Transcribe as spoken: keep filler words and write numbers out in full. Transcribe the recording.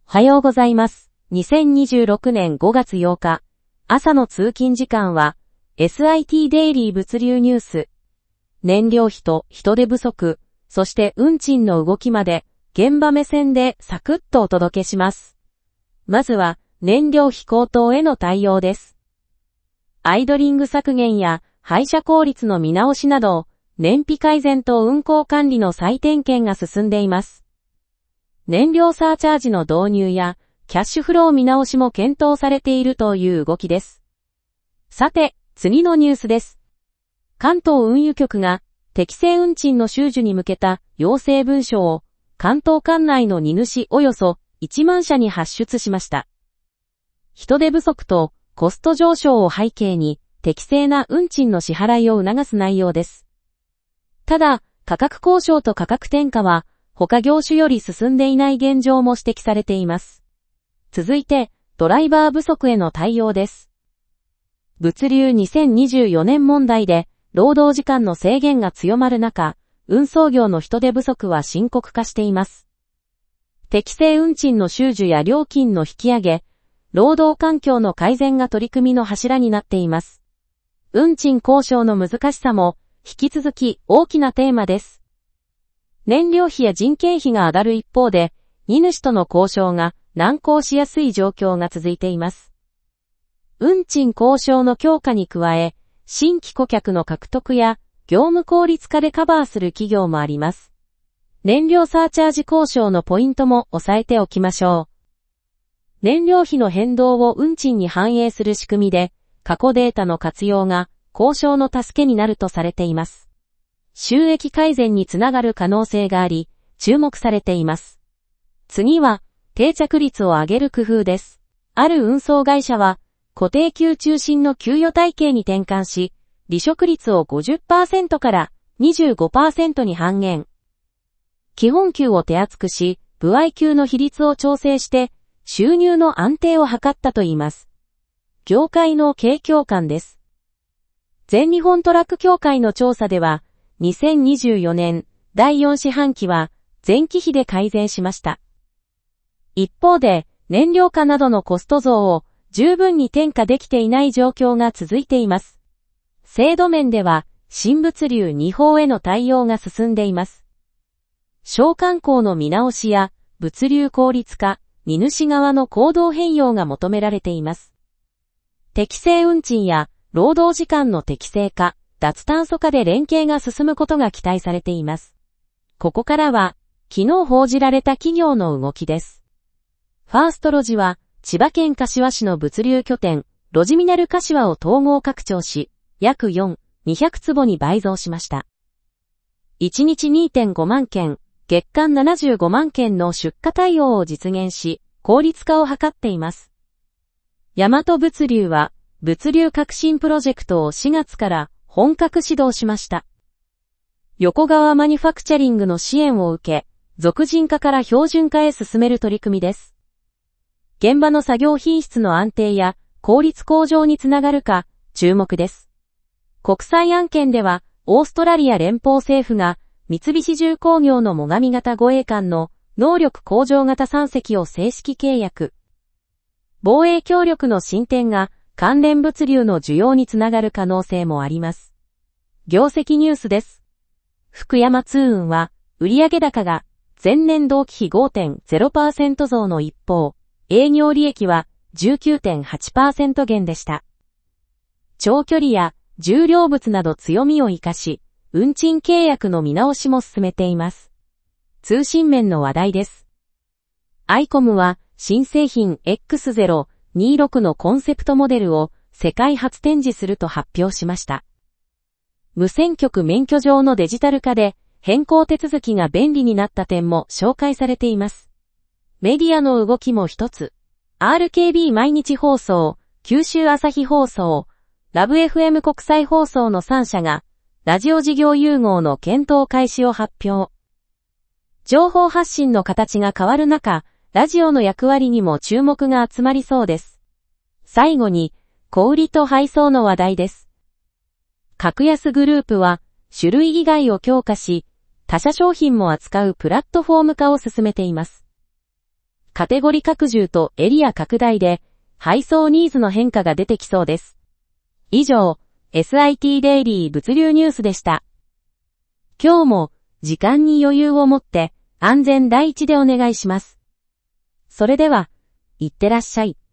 おはようございます。にせんにじゅうろくねんごがつようか、朝の通勤時間は、エスアイティー デイリー物流ニュース。燃料費と人手不足、そして運賃の動きまで、現場目線でサクッとお届けします。まずは、燃料費高騰への対応です。アイドリング削減や配車効率の見直しなど、燃費改善と運行管理の再点検が進んでいます。燃料サーチャージの導入や、キャッシュフロー見直しも検討されているという動きです。さて、次のニュースです。関東運輸局が、適正運賃の収受に向けた要請文書を、関東管内の荷主およそいちまんしゃに発出しました。人手不足とコスト上昇を背景に、適正な運賃の支払いを促す内容です。ただ、価格交渉と価格転嫁は、他業種より進んでいない現状も指摘されています。続いて、ドライバー不足への対応です。物流にせんにじゅうよねん問題で、労働時間の制限が強まる中、運送業の人手不足は深刻化しています。適正運賃の収受や料金の引き上げ、労働環境の改善が取り組みの柱になっています。運賃交渉の難しさも、引き続き大きなテーマです。燃料費や人件費が上がる一方で、荷主との交渉が難航しやすい状況が続いています。運賃交渉の強化に加え、新規顧客の獲得や業務効率化でカバーする企業もあります。燃料サーチャージ交渉のポイントも押さえておきましょう。燃料費の変動を運賃に反映する仕組みで、過去データの活用が交渉の助けになるとされています。収益改善につながる可能性があり、注目されています。次は、定着率を上げる工夫です。ある運送会社は、固定給中心の給与体系に転換し、離職率を ごじゅっパーセント から にじゅうごパーセント に半減。基本給を手厚くし、歩合給の比率を調整して、収入の安定を図ったといいます。業界の景況感です。全日本トラック協会の調査では、にせんにじゅうよねんだいよん四半期は前期比で改善しました。一方で燃料価などのコスト増を十分に転嫁できていない状況が続いています。制度面では新物流に法への対応が進んでいます。商慣行の見直しや物流効率化、荷主側の行動変容が求められています。適正運賃や労働時間の適正化、脱炭素化で連携が進むことが期待されています。ここからは、昨日報じられた企業の動きです。ファーストロジは、千葉県柏市の物流拠点、ロジミナル柏を統合拡張し、約よん、にひゃくつぼに倍増しました。いちにち にてんごまんけん、月間ななじゅうごまんけんの出荷対応を実現し、効率化を図っています。大和物流は、物流革新プロジェクトをしがつから、本格始動しました。横川マニュファクチャリングの支援を受け、属人化から標準化へ進める取り組みです。現場の作業品質の安定や効率向上につながるか注目です。国際案件では、オーストラリア連邦政府が三菱重工業の最上型護衛艦の能力向上型さんせきを正式契約。防衛協力の進展が関連物流の需要につながる可能性もあります。業績ニュースです。福山通運は、売上高が前年同期比 ごてんゼロパーセント 増の一方、営業利益は じゅうきゅうてんはちパーセント 減でした。長距離や重量物など強みを生かし、運賃契約の見直しも進めています。通信面の話題です。アイコムは、新製品 エックスゼロにじゅうろく のコンセプトモデルを世界初展示すると発表しました。無線局免許上のデジタル化で変更手続きが便利になった点も紹介されています。メディアの動きも一つ。アールケービー 毎日放送、九州朝日放送、ラブ エフエム 国際放送のさんしゃがラジオ事業融合の検討開始を発表。情報発信の形が変わる中、ラジオの役割にも注目が集まりそうです。最後に、小売と配送の話題です。格安グループは、種類以外を強化し、他社商品も扱うプラットフォーム化を進めています。 カテゴリ拡充とエリア拡大で、配送ニーズの変化が出てきそうです。以上、エスアイティー デイリー物流ニュースでした。今日も時間に余裕を持って安全第一でお願いします。それでは、いってらっしゃい。